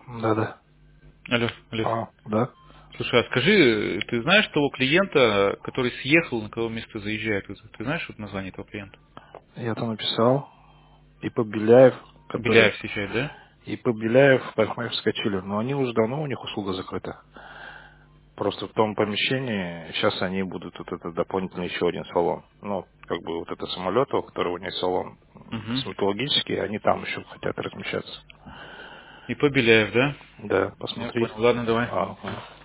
Да-да. Алло, Олег. Да. Слушай, а скажи, ты знаешь того клиента, который съехал, на кого место заезжает? Ты знаешь вот название этого клиента? Я там написал. И Беляев, который... Беляев съезжает, да? И Беляев, парикмахер вскочили. Но они уже давно, у них услуга закрыта. Просто в том помещении сейчас они будут вот это дополнительный еще один салон. Ну, как бы вот это самолет, у которого у них салон Угу. стоматологический, они там еще хотят размещаться. И по Беляев, да? Да, Я посмотри. понял. Ладно, давай. Ага.